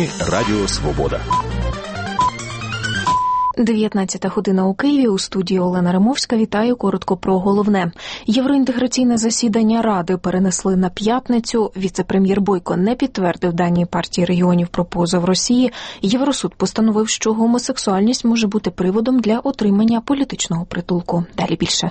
Новини Радіо Свобода. 19 година у Києві. У студії Олена Римовська. Вітаю. Коротко про головне. Євроінтеграційне засідання Ради перенесли на п'ятницю. Віце-прем'єр Бойко не підтвердив дані партії регіонів про позов Росії. Євросуд постановив, що гомосексуальність може бути приводом для отримання політичного притулку. Далі більше.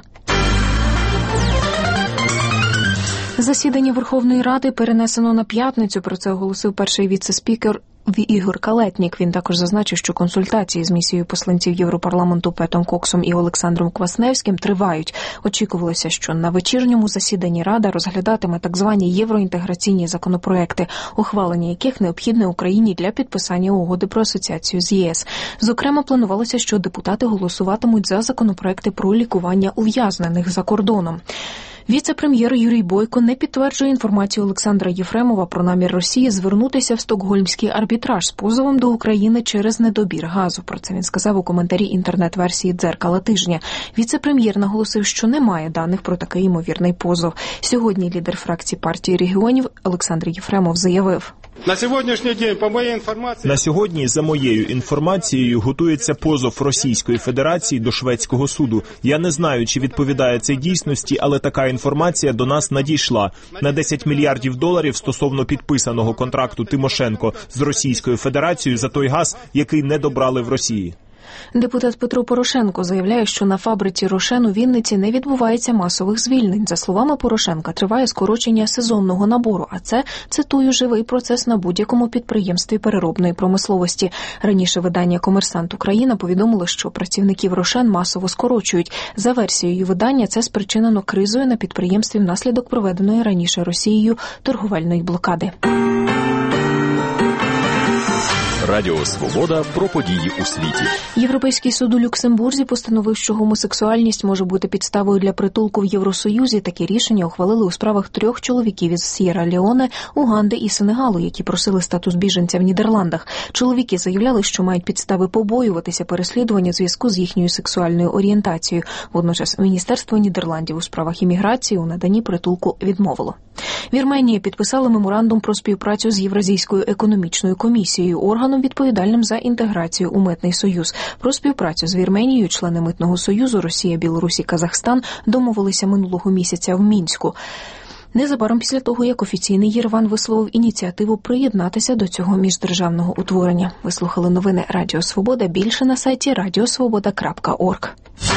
Засідання Верховної Ради перенесено на п'ятницю. Про це оголосив перший віце-спікер Ігор Калєтнік. Він також зазначив, що консультації з місією посланців Європарламенту Петом Коксом і Олександром Квасневським тривають. Очікувалося, що на вечірньому засіданні Рада розглядатиме так звані євроінтеграційні законопроекти, ухвалення яких необхідне Україні для підписання угоди про асоціацію з ЄС. Зокрема, планувалося, що депутати голосуватимуть за законопроекти про лікування ув'язнених за кордоном. Віце-прем'єр Юрій Бойко не підтверджує інформацію Олександра Єфремова про намір Росії звернутися в Стокгольмський арбітраж з позовом до України через недобір газу. Про це він сказав у коментарі інтернет-версії «Дзеркала тижня». Віце-прем'єр наголосив, що немає даних про такий ймовірний позов. Сьогодні лідер фракції партії регіонів Олександр Єфремов заявив: На сьогодні, за моєю інформацією, готується позов Російської Федерації до шведського суду. Я не знаю, чи відповідає це дійсності, але така інформація до нас надійшла. На $10 мільярдів стосовно підписаного контракту Тимошенко з Російською Федерацією за той газ, який не добрали в Росії. Депутат Петро Порошенко заявляє, що на фабриці «Рошен» у Вінниці не відбувається масових звільнень. За словами Порошенка, триває скорочення сезонного набору, а це, цитую, живий процес на будь-якому підприємстві переробної промисловості. Раніше видання «Комерсант Україна» повідомило, що працівників «Рошен» масово скорочують. За версією видання, це спричинено кризою на підприємстві внаслідок проведеної раніше Росією торговельної блокади. Радіо Свобода про події у світі. Європейський суд у Люксембурзі постановив, що гомосексуальність може бути підставою для притулку в Євросоюзі. Такі рішення ухвалили у справах 3 чоловіків із С'єра-Леоне, Уганди і Сенегалу, які просили статус біженця в Нідерландах. Чоловіки заявляли, що мають підстави побоюватися переслідування у зв'язку з їхньою сексуальною орієнтацією. Водночас Міністерство Нідерландів у справах імміграції у наданні притулку відмовило. Вірменія підписала меморандум про співпрацю з Євразійською економічною комісією, органом відповідальним за інтеграцію у Митний союз. Про співпрацю з Вірменією члени Митного союзу Росія, Білорусь і Казахстан домовилися минулого місяця в Мінську. Незабаром після того, як офіційний Єреван висловив ініціативу приєднатися до цього міждержавного утворення. Ви слухали новини Радіо Свобода. Більше на сайті radiosvoboda.org.